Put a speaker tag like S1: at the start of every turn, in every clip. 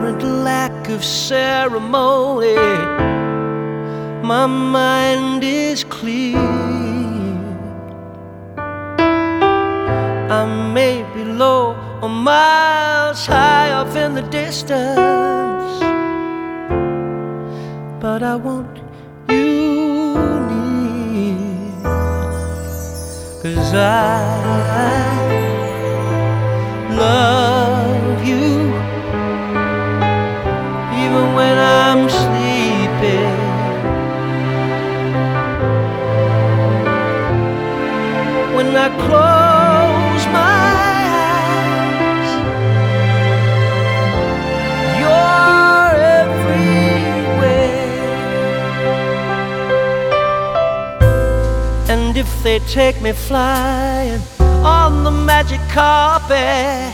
S1: apparent lack of ceremony, my mind is clear. I may be low or miles high off in the distance, but I want you near, 'cause I love you even when I'm sleeping. When I close my eyes, you're everywhere. And if they take me flying on the magic carpet,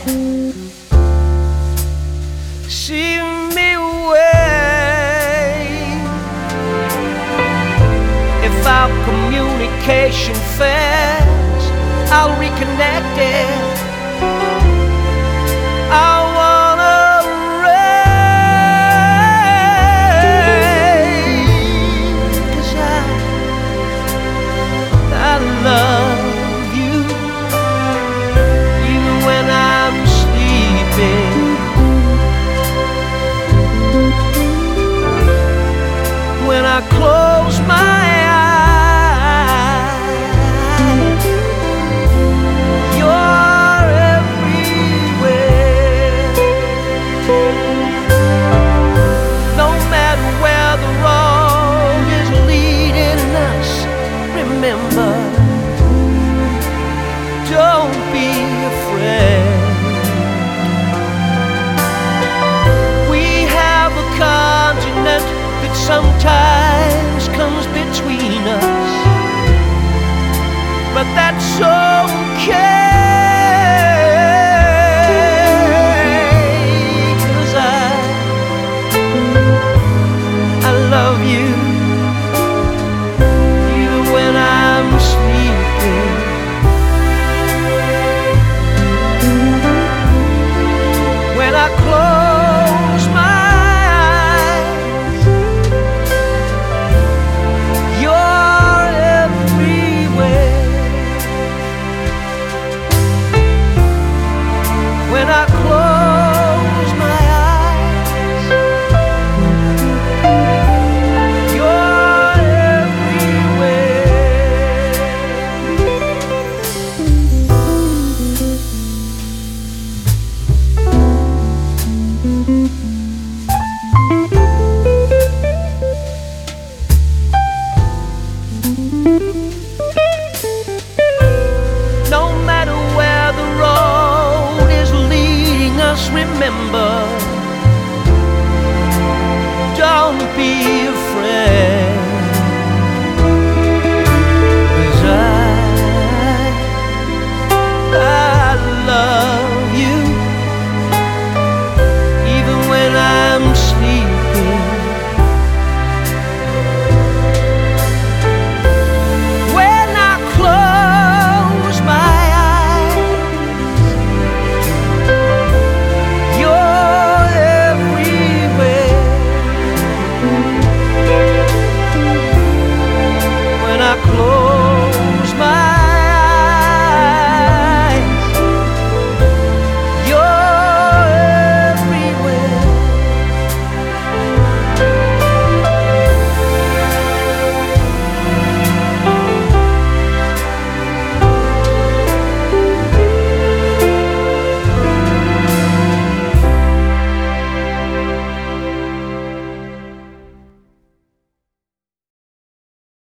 S1: see me away. If our communication fails, I'll reconnect it. I wanna raise, 'cause I love you even when I'm sleeping. When I close my eyes, you're everywhere. No matter where the road is leading us, remember, don't be afraid. We have a continent that sometimes comes between us, but that's okay, 'cause I love you even when I'm sleeping. When I close my when I close my eyes, you're everywhere.